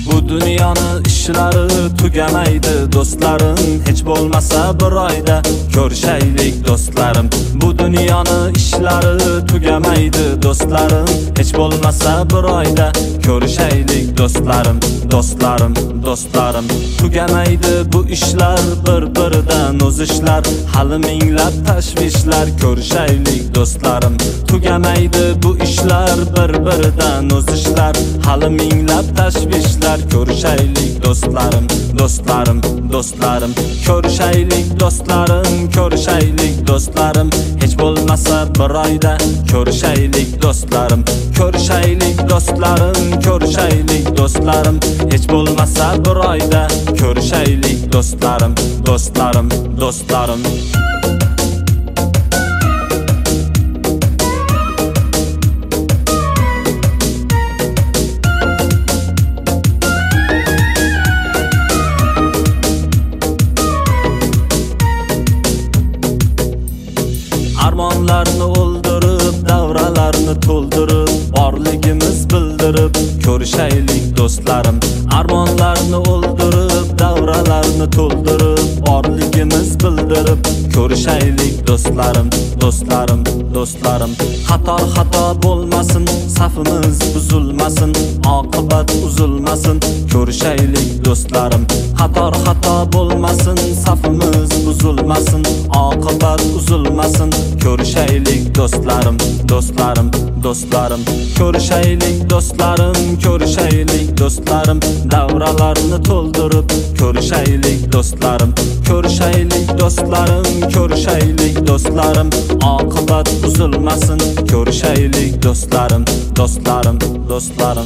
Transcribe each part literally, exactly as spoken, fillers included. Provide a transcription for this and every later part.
Bu dünyani ishlari tugamaydi do'stlarim, hech bo'lmasa bir oyda ko'rishaylik do'stlarim. Bu dünyani ishlari tugamaydi do'stlarim, hech bo'lmasa bir oyda ko'rishaylik do'stlarim. Do'stlarim, do'stlarim, tugamaydi bu ishlar, bir-biridan o'zishlar, hali minglab tashvishlar. Ko'rishaylik do'stlarim, tugamaydi bu ishlar, bir-biridan o'zishlar, hali minglab tashvishlar. Ko'rishaylik do'stlarim, do'stlarim, do'stlarim, ko'rishaylik do'stlarim, ko'rishaylik do'stlarim, hech bo'lmasa bir oyda ko'rishaylik do'stlarim. Ko'rishaylik do'stlarim, ko'rishaylik do'stlarim, hech bo'lmasa bir oyda ko'rishaylik do'stlarim, do'stlarim, do'stlarim. Armonlarni o'ldirib, davralarni to'ldirib, borligimiz bildirib ko'rishaylik do'stlarim. Armonlarni o'ldirib, davralarni to'ldirib, borligimiz bildirib ko'rishaylik do'stlarim, do'stlarim, do'stlarim. Xator xato bo'lmasin, safimiz buzilmasin, oqibat uzilmasin, ko'rishaylik do'stlarim. Xator xato bo'lmasin, safimiz buzilmasin, oqibat uzilmasin, ko'rishaylik do'stlarim, do'stlarim, do'stlarim, ko'rishaylik do'stlarim, ko'rishaylik do'stlarim, davralarni to'ldirib ko'rishaylik do'stlarim. Ko'rishaylik do'stlarim, ko'rishaylik do'stlarim, oqibat uzilmasin, ko'rishaylik do'stlarim, do'stlarim, do'stlarim.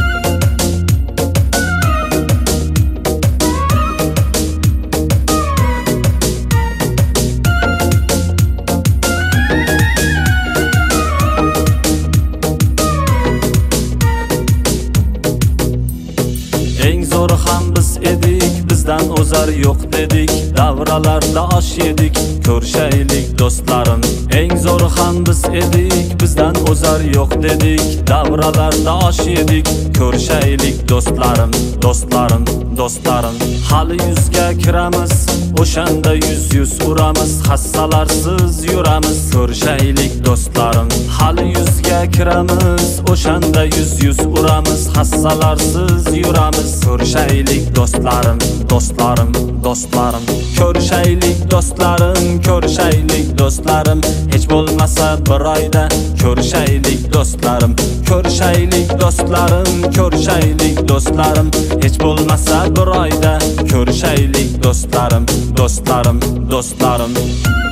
Eng zo'ri ham biz edik, bizdan o'zar yo'q dedik, davralarda osh yedik, ko'rishaylik do'stlarim. Eng zo'ri ham biz edik, bizdan o'zar yo'q dedik, davralarda osh yedik, ko'rishaylik do'stlarim, do'stlarim, do'stlarim. Hali yuzga kiramiz, o'shanda yuz yuz uramiz, hassalarsiz yuramiz, ko'rishaylik do'stlarim. Hali yuzga kiramiz, o'shanda yuz yuz uramiz, hassalarsiz yuramiz, ko'rishaylik do'stlarim, do'stlarim, do'stlarim, ko'rishaylik do'stlarim, ko'rishaylik do'stlarim, hech bo'lmasa bir oyda ko'rishaylik do'stlarim. Ko'rishaylik do'stlarim, ko'rishaylik do'stlarim, hech bo'lmasa bir oyda ko'rishaylik do'stlarim, do'stlarim, do'stlarim.